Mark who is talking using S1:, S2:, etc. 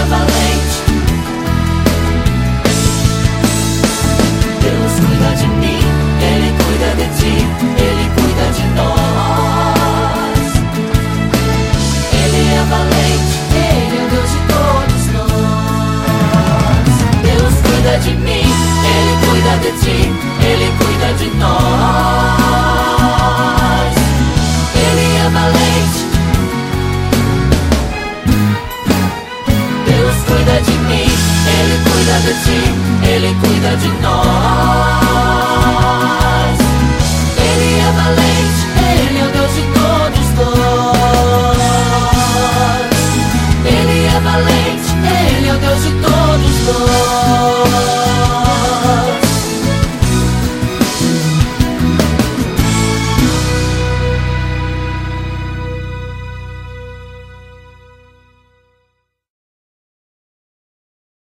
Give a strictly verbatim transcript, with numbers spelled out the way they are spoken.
S1: valente. Deus cuida de mim, Ele cuida de ti, Ele cuida de nós. Ele é valente, Ele é o Deus de todos nós. Deus cuida de mim, Ele cuida de ti, Ele cuida de nós. Ele é valente. Deus cuida de mim, Ele cuida de ti, Ele cuida de nós.